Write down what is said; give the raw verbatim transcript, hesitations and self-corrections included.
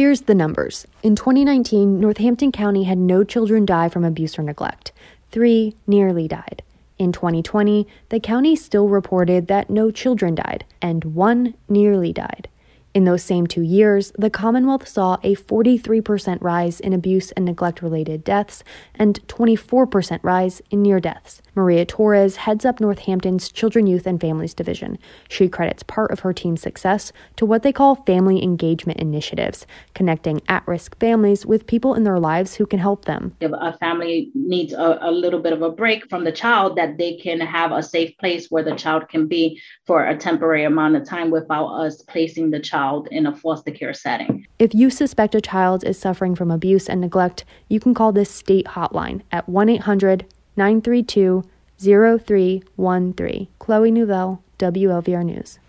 Here's the numbers. In twenty nineteen, Northampton County had no children die from abuse or neglect. Three nearly died. In twenty twenty, the county still reported that no children died, and one nearly died. In those same two years, the Commonwealth saw a forty-three percent rise in abuse and neglect-related deaths and twenty-four percent rise in near deaths. Maria Torres heads up Northampton's Children, Youth, and Families Division. She credits part of her team's success to what they call family engagement initiatives, connecting at-risk families with people in their lives who can help them. If a family needs a, a little bit of a break from the child, that they can have a safe place where the child can be for a temporary amount of time without us placing the child in a foster care setting. If you suspect a child is suffering from abuse and neglect, you can call this state hotline at one eight hundred nine three two zero three one three. Chloe Nouvelle, W L V R News.